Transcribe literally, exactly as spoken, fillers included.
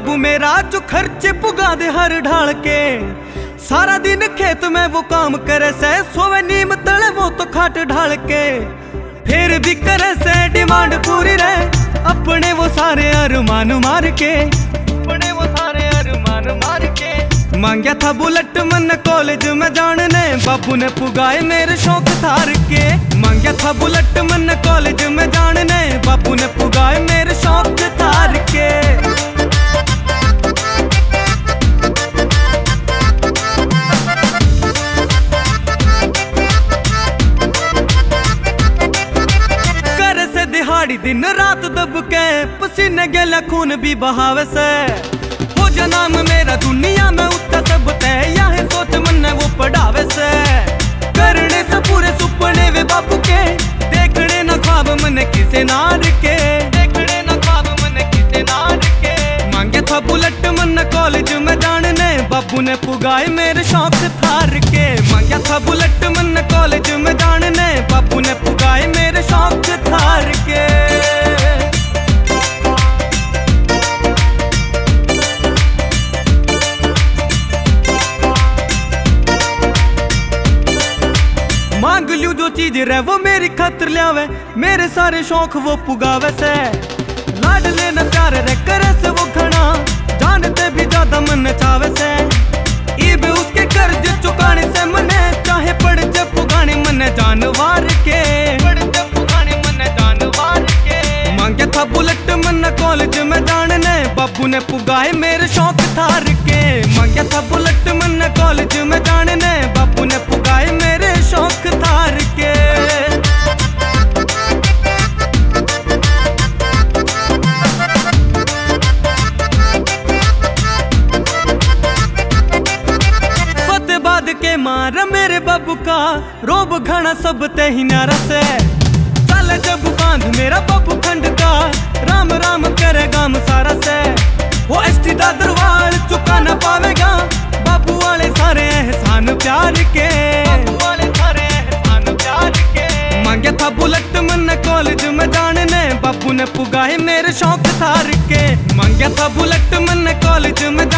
बाबू मेरा जो खर्चे पुगा दे हर ढाल के। सारा दिन खेत में वो काम करे से, सोवे नीम तले वो तो खाट ढाल के। फिर भी करे से डिमांड पूरी रहे, अपने वो सारे अरमान मार के, अपने वो सारे अरमान मार के। मांगया था बुलेट मन कॉलेज में जाने, बाबू ने पुगाए मेरे शौक थार के। मांगया था बुलेट मन कॉलेज में जाने, बाबू ने पुगाए मेरे शौक थार के। करे से दिहाड़ी दिन रात दब के, पसीने गेला खून भी बहावे से। हो जा नाम मेरा दुनिया में उठा सब तय, यह सोच मन वो पढ़ावे से। करने से पूरे सुपने वे बाबू के, देखने न ख्वाब मन किसे नार के, देखने न ख्वाब मन किसे नार के। मांगे था बुलेट मन कॉलेज में जाने, बाबू ने पुगाए मेरे शौक थार के। मांगया था बुलेट मन कॉलेज में जाने, बाबू ने पुगाए मेरे शौक थार के। मांग लू जो चीज रहे वो मेरी खातिर लियावे, मेरे सारे शौक वो पुगावे से। लाड लेना प्यार रे करे से वो घना, जानते भी ज्यादा मन चावे से। ईब उसके कर्ज चुकाने से मने, चाहे पड़ जे पुगाने मन जानवार के, पड़ जे पुगाने मन जानवार के। मांगे था बुलेट मन कॉलेज में जाने, बाबू ने पुगाए मेरे शौक थार के। मांगे था बुलेट मन कॉलेज में जाने, बाबू ने पुगाए मेरे शौक थार के। फतेहाबाद के मार मेरे बाबू का, रोब घना सब ते ही नारा से। चल जब बांध मेरा बाबू खंड का, राम राम करे गाम सारा से। वो एसटी दा दरबार चुका न पावेगा, बाबू वाले सारे एहसान प्यार के, बाबू वाले सारे एहसान प्यार के। मांगया था बुलेट मन कॉलेज में जाने, बाबू ने पुगाए मेरे शौक थार के। मांगया था बुलेट मन कॉलेज में